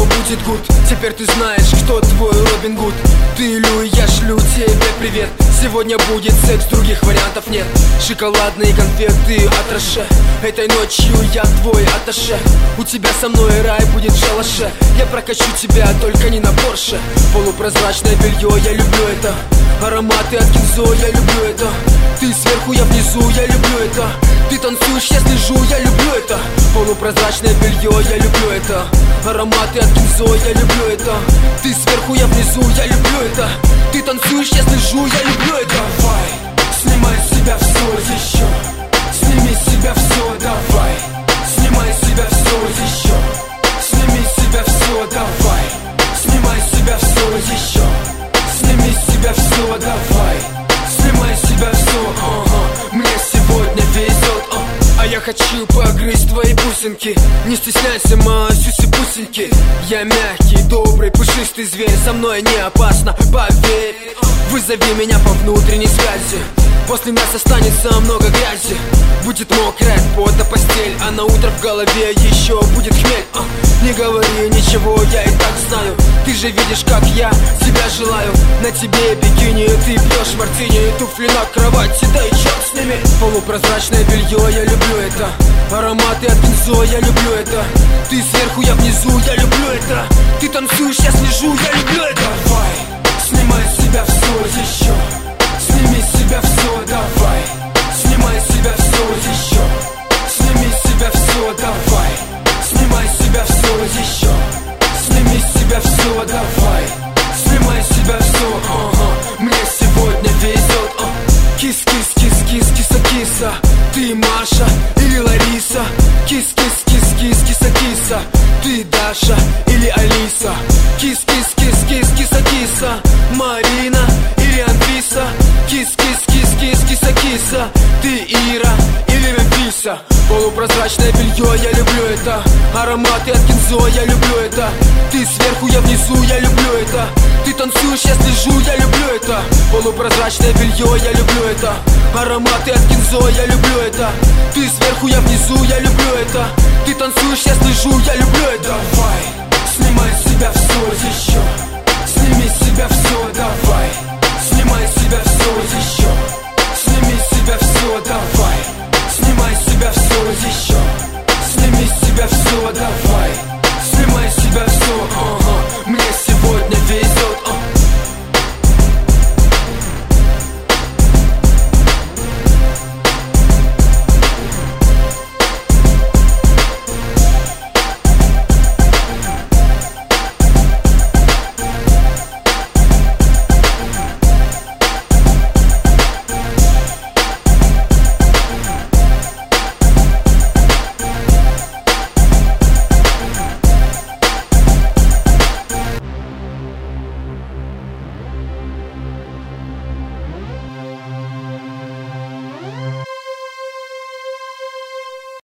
будет гуд. Теперь ты знаешь, кто твой Робин Гуд. Ты Лю, я шлю тебе привет. Сегодня будет секс, других вариантов нет. Шоколадные конфеты от Роше. Этой ночью я твой атташе. У тебя со мной рай будет в шалаше. Я прокачу тебя, только не на Порше. Полупрозрачное белье, я люблю это. Ароматы от Кинзо, я люблю это. Ты сверху, я внизу, я люблю это. Ты танцуешь, я слежу, я люблю это. Полупрозрачное белье, я люблю это. Ароматы от Кинзо, я люблю это. Ты сверху, я внизу, я люблю это. Ты танцуешь, я слежу, я люблю это. Давай, снимай с себя все еще. Сними с себя все, давай. Снимай с себя все еще. Сними с себя все, давай. Снимай с себя все еще. Сними с себя все, давай. Снимай с себя все, мне сегодня везет, А я хочу погрызть твои бусинки. Не стесняйся, сюси-пусеньки. Я мягкий, добрый, пушистый зверь. Со мной не опасно, поверь. Вызови меня по внутренней связи. После нас останется много грязи. Будет мокрая от пота постель, а на утро в голове еще будет хмель. Не говори ничего, я и так знаю. Ты же видишь, как я тебя желаю. На тебе бикини, ты пьешь мартини. Туфли на кровати, да и черт с ними. Полупрозрачное белье, я люблю это. Ароматы от Кинзо, я люблю это. Ты сверху, я внизу, я люблю это. Ты танцуешь, я слежу, я люблю это. Давай, снимай с себя все еще. Сними с себя все, давай. Снимай с себя все еще. Сними с себя все, давай. Снимай с себя все еще. Сними с себя все, давай. Снимай с себя все, мне сегодня везет, Кис-кис-кис-кис, киса-киса. Ты Маша или Лариса? Кис-кис-кис-кис, киса-киса. Ты Даша или Алиса? Кис-кис-кис-кис, киса-киса. Марина или Анфиса? Кис-кис-кис-кис, киса-киса. Ты Ира или Мемфиса? Полупрозрачное белье, я люблю это. Ароматы от Кинзо, я люблю это. Ты сверху, я внизу, я люблю это. Ты танцуешь, я слежу, я люблю это. Полупрозрачное белье, я люблю это. Ароматы от Кинзо, я люблю это. Ты сверху, я внизу, я люблю это. Ты танцуешь, я слежу, я люблю это. Давай,